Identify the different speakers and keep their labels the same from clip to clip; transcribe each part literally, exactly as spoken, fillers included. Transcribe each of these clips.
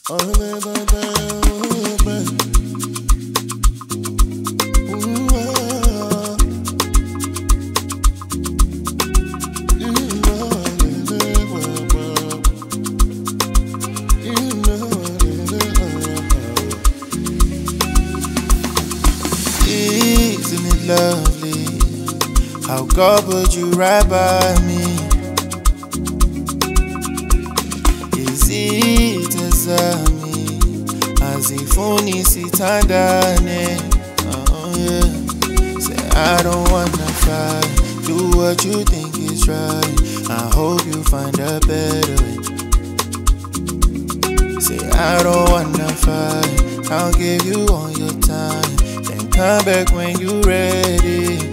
Speaker 1: Isn't it lovely how God put you right by me? Is it me as if only sit ndani? Oh yeah. Say I don't wanna fight. Do what you think is right. I hope you find a better way. Say I don't wanna fight. I'll give you all your time. Then come back when you ready.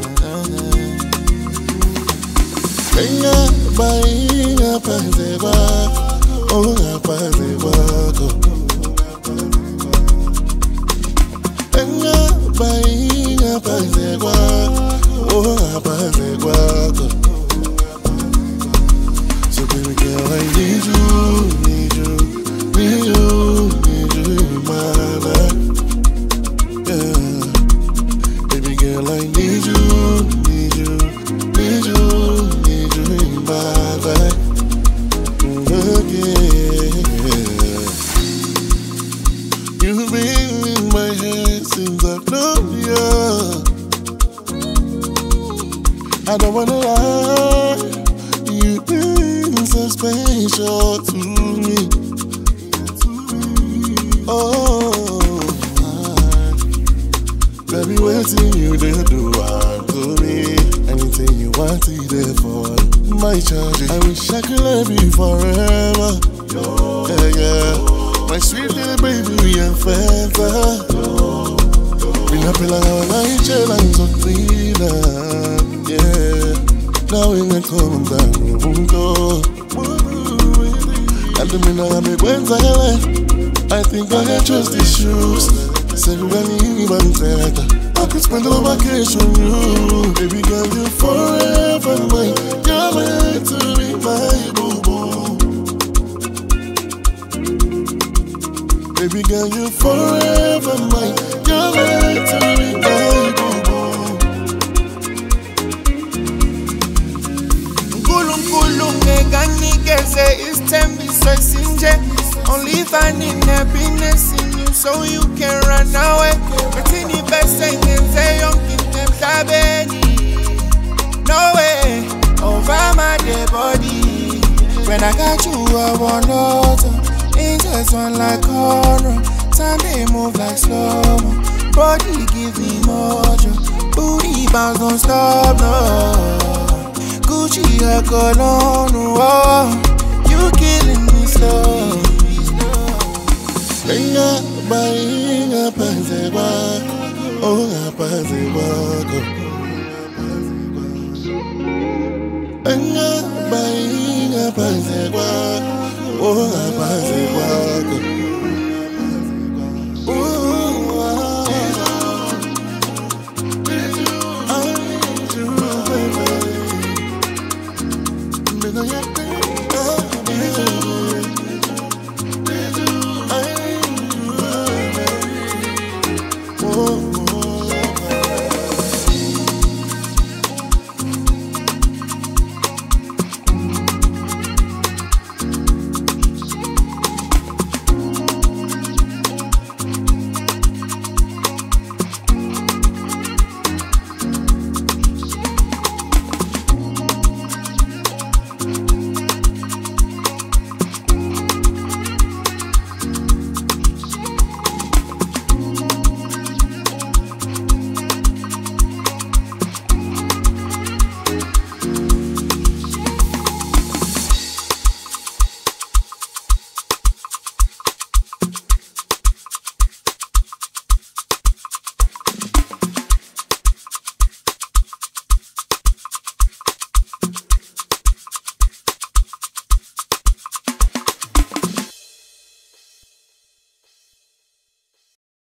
Speaker 2: Venga, bainga panze wako, oh panze wako. Venga, bainga panze wako, oh panze wako. So baby girl, I need you, need you, need you, need you in my life. Yeah, baby girl, I need you, need you, need you. My life again. You've been in my head since I've known you. I don't wanna lie, you've been so special to me. Oh, baby, waiting you there do I to me. Anything you want, it there for you. My charge, I wish I could love you forever. Yeah, yeah. My sweet little baby, we are forever. We not be like our light, and so clean. Yeah. Now we can come down, we go. I don't mean I make when I left. I think I can trust these shoes. Say we don't need one better. I could spend all vacation on you. Baby girl, you're forever mine. You're meant to be my boo-boo. Baby girl, you're forever mine. You're meant to be my boo-boo.
Speaker 1: Nkulu nkulu ngegani geze istembi sesinje. Only finding happiness in you so you can run away. But in the best thing is say young them tabeni. No way over my dead body. When I got you, I want autumn. Angels one like horror. Time they move like slow. Body give me mojo. Booty bounce don't stop no. Gucci a cologne. Oh, you killing me slow.
Speaker 2: Venga, bainga panze wako, oh panze wako.